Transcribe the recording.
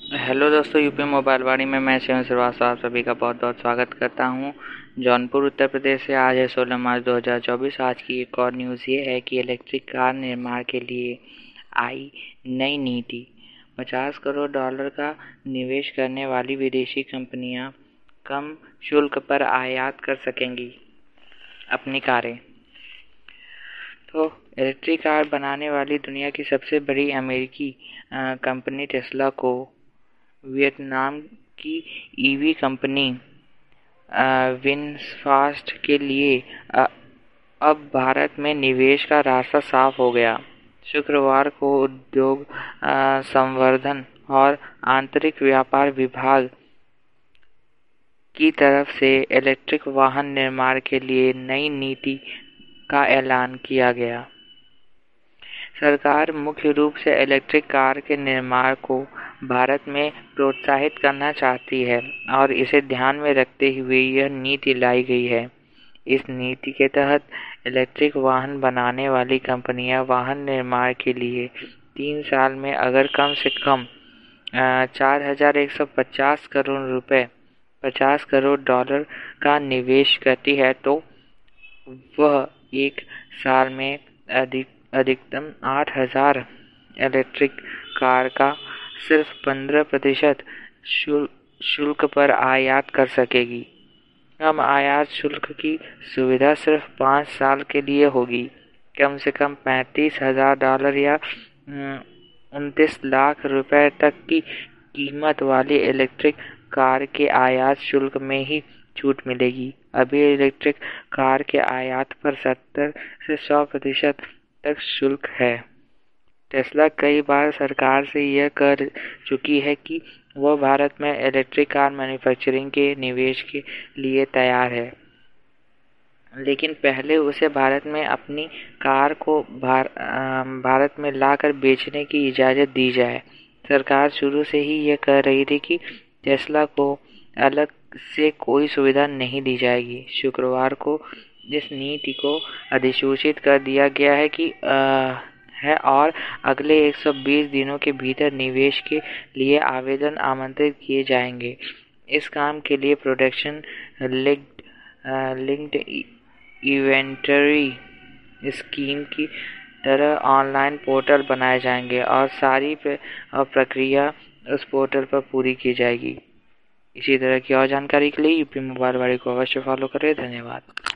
Hello दोस्तों, UP mobile वाणी में मैं शिवन श्रीवास्तव आप सभी का बहुत बहुत स्वागत करता हूं। जौनपुर उत्तर प्रदेश से आज है 16 मार्च 2024। आज की एक और न्यूज़ ये है कि इलेक्ट्रिक कार निर्माण के लिए आई नई नीति। 50 करोड़ डॉलर का निवेश करने वाली विदेशी कंपनियां कम शुल्क पर आयात कर सकेंगी अपनी कारें। तो इलेक्ट्रिक कार बनाने वाली दुनिया की सबसे बड़ी अमेरिकी कंपनी टेस्ला को वियतनाम की ईवी कंपनी विनफास्ट के लिए अब भारत में निवेश का रास्ता साफ हो गया। शुक्रवार को उद्योग संवर्धन और आंतरिक व्यापार विभाग की तरफ से इलेक्ट्रिक वाहन निर्माण के लिए नई नीति का ऐलान किया गया। सरकार मुख्य रूप से इलेक्ट्रिक कार के निर्माण को भारत में प्रोत्साहित करना चाहती है और इसे ध्यान में रखते हुए यह नीति लाई गई है। इस नीति के तहत इलेक्ट्रिक वाहन बनाने वाली कंपनियां वाहन निर्माण के लिए 3 साल में अगर कम से कम 4,150 करोड़ रुपए 50 करोड़ डॉलर का निवेश करती है तो वह एक साल में अधिकतम 8,000 इलेक्ट्रिक कार का सिर्फ 15% शुल्क पर आयात कर सकेगी। कम आयात शुल्क की सुविधा सिर्फ 5 साल के लिए होगी। कम से कम $35,000 या 29 लाख रुपए तक की कीमत वाली इलेक्ट्रिक कार के आयात शुल्क में ही छूट मिलेगी। अभी इलेक्ट्रिक कार के आयात पर 70 से 100% तक शुल्क है। टेस्ला कई बार सरकार से यह कर चुकी है कि वह भारत में इलेक्ट्रिक कार मैन्युफैक्चरिंग के निवेश के लिए तैयार है, लेकिन पहले उसे भारत में अपनी कार को भारत में लाकर बेचने की इजाज़त दी जाए। सरकार शुरू से ही यह कह रही थी कि टेस्ला को अलग से कोई सुविधा नहीं दी जाएगी। शुक्रवार को इस नीति को अधिसूचित कर दिया गया है और अगले 120 दिनों के भीतर निवेश के लिए आवेदन आमंत्रित किए जाएंगे। इस काम के लिए प्रोडक्शन लिंक्ड इन्वेंटरी स्कीम की तरह ऑनलाइन पोर्टल बनाए जाएंगे और सारी प्रक्रिया उस पोर्टल पर पूरी की जाएगी। इसी तरह की और जानकारी के लिए यूपी मोबाइल वाणी को अवश्य फॉलो करें। धन्यवाद।